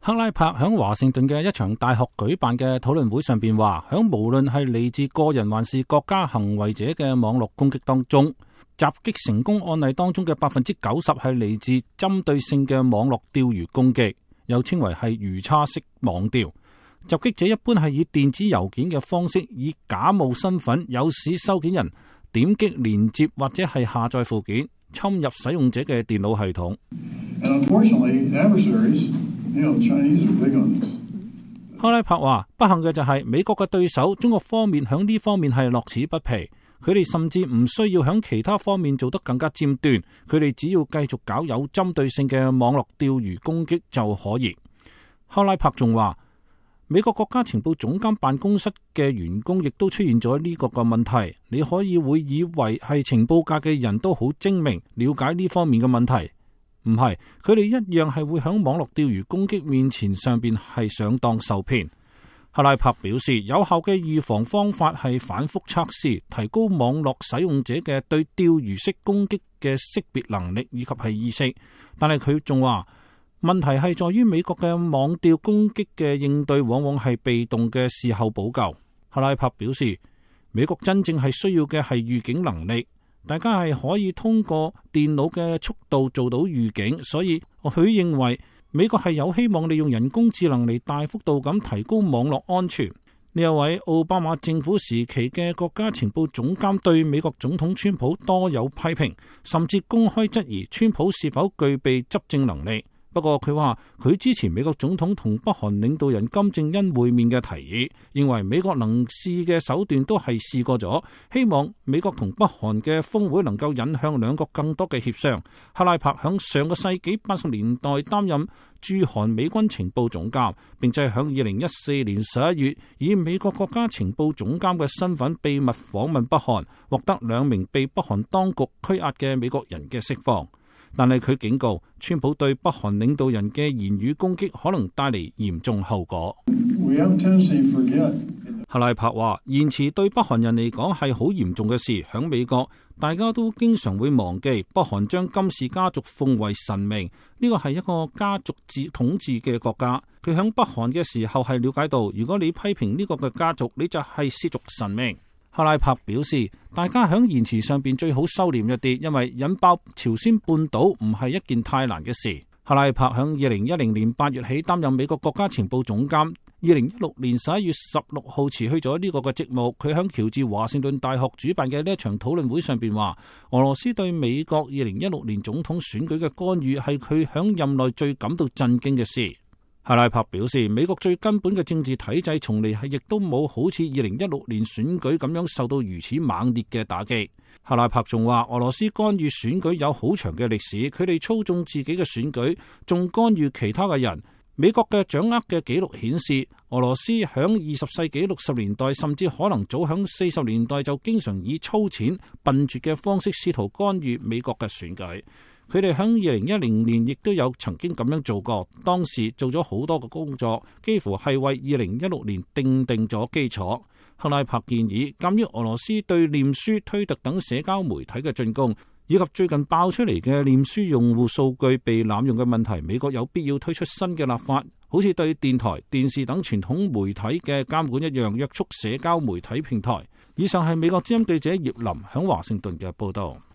克拉柏響華盛頓嘅一場大學舉辦嘅討論會上邊話，響無論係嚟自個人還是國家行為者嘅網絡攻擊當中，襲擊成功案例當中嘅90%係嚟自針對性嘅網絡釣魚攻擊，又稱為係魚叉式網釣。襲擊者一般係以電子郵件嘅方式，以假冒身份誘使收件人點擊連接或者係下載附件，侵入使用者嘅電腦系統。克拉柏話：不幸嘅就係美國嘅對手中國方面響呢方面係樂此不疲，佢哋甚至唔需要響其他方面做得更加尖端，佢哋只要繼續搞有針對性嘅網絡釣魚攻擊就可以。克拉柏仲話：美國國家情報總監辦公室嘅員工亦都出現咗呢個嘅問題，你可以會以為係情報界嘅人都好精明，了解呢方面嘅問題。唔係，佢哋一樣係會響網絡釣魚攻擊面前上邊係上當受騙。克拉柏表示，有效嘅預防方法係反覆測試，提高網絡使用者嘅對釣魚式攻擊嘅識別能力以及係意識。但係佢仲話，問題係在於美國嘅網釣攻擊嘅應對往往係被動嘅事後補救。克拉柏表示，美國真正係需要嘅係預警能力。大家係可以通過電腦嘅速度做到預警，所以佢認為美國係有希望利用人工智能嚟大幅度咁提高網絡安全。呢一位奧巴馬政府時期嘅國家情報總監對美國總統川普多有批評，甚至公開質疑川普是否具備執政能力。不過佢話佢支持美國總統同北韓領導人金正恩會面嘅提議，認為美國能試嘅手段都係試過咗，希望美國同北韓嘅峰會能夠引向兩國更多嘅協商。克拉柏響上個世紀80年代擔任駐韓美軍情報總監，並且響2014年11月以美國國家情報總監嘅身份秘密訪問北韓，獲得2名被北韓當局拘押嘅美國人嘅釋放。但係佢警告，川普對北韓領導人嘅言語攻擊可能帶嚟嚴重後果。克拉柏話：言辭對北韓人嚟講係好嚴重嘅事。響美國，大家都經常會忘記北韓將金氏家族奉為神明，呢個係一個家族統治嘅國家。佢響北韓嘅時候係了解到，如果你批評呢個嘅家族，你就係褻瀆神明。克拉柏表示，大家響言辭上邊最好收斂一啲，因為引爆朝鮮半島唔係一件太難嘅事。克拉柏響2010年8月起擔任美國國家情報總監，2016年11月16號辭去咗呢個嘅職務。佢響喬治華盛頓大學主辦嘅呢一場討論會上邊話，俄羅斯對美國2016年總統選舉嘅干預係佢響任內最感到震驚嘅事。克拉柏表示，美國最根本嘅政治體制從嚟係亦都冇好似2016年選舉咁樣受到如此猛烈嘅打擊。克拉柏仲話，俄羅斯干預選舉有好長嘅歷史，佢哋操縱自己嘅選舉，仲干預其他嘅人。美國嘅掌握嘅記錄顯示，俄羅斯響20世紀60年代，甚至可能早響40年代就經常以粗淺笨拙嘅方式試圖干預美國嘅選舉。佢哋喺2010年亦都有曾經咁樣做過，當時做咗好多嘅工作，幾乎係為2016年奠定咗基礎。克拉柏建議，鑑於俄羅斯對臉書、推特等社交媒體嘅進攻，以及最近爆出嚟嘅臉書用戶數據被濫用嘅問題，美國有必要推出新嘅立法，好似對電台、電視等傳統媒體嘅監管一樣，約束社交媒體平台。以上係美國之音記者葉林喺華盛頓嘅報道。